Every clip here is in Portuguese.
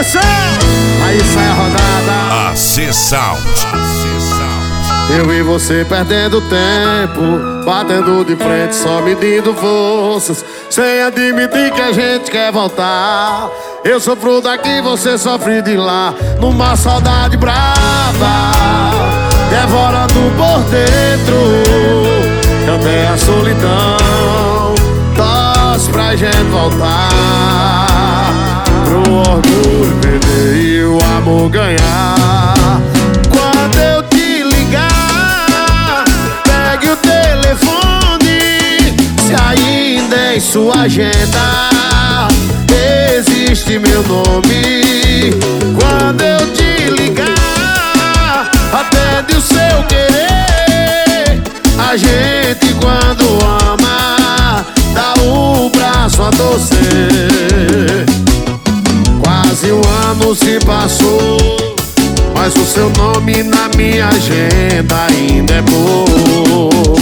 atenção! Aí sai a rodada. AC Sound. Eu e você perdendo tempo, batendo de frente, só medindo forças, sem admitir que a gente quer voltar. Eu sofro daqui, você sofre de lá, numa saudade brava, devorando por dentro, que até a solidão torce pra gente voltar, pro orgulho perder e o amor ganhar. Quando eu te ligar, pegue o telefone, se ainda em sua agenda existe meu nome. Quando eu te ligar, atende o seu querer. A gente quando ama, dá o braço a torcer. Quase um ano se passou, mas o seu nome na minha agenda ainda é bom.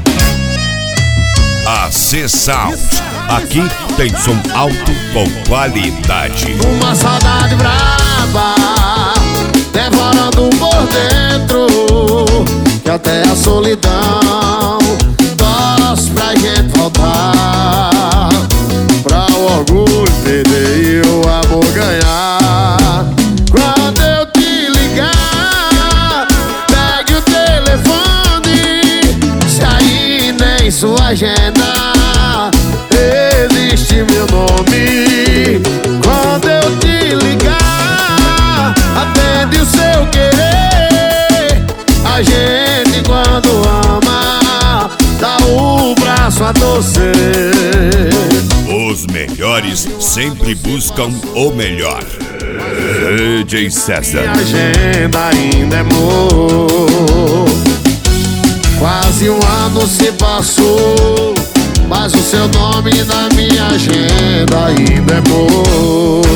AC Sound. Aqui tem som alto com qualidade. Uma saudade brava, devorando por dentro, que até a solidão torce pra gente voltar, pra o orgulho perder e o amor ganhar. Quando eu te ligar, pegue o telefone, se ainda em sua agenda existe meu nome. Quando eu te ligar, atende o seu querer. A gente quando ama, dá o braço a torcer. Os melhores sempre buscam o melhor. DJ César. Minha agenda ainda é amor. Quase um ano se passou, mas o seu nome na minha agenda ainda é bom.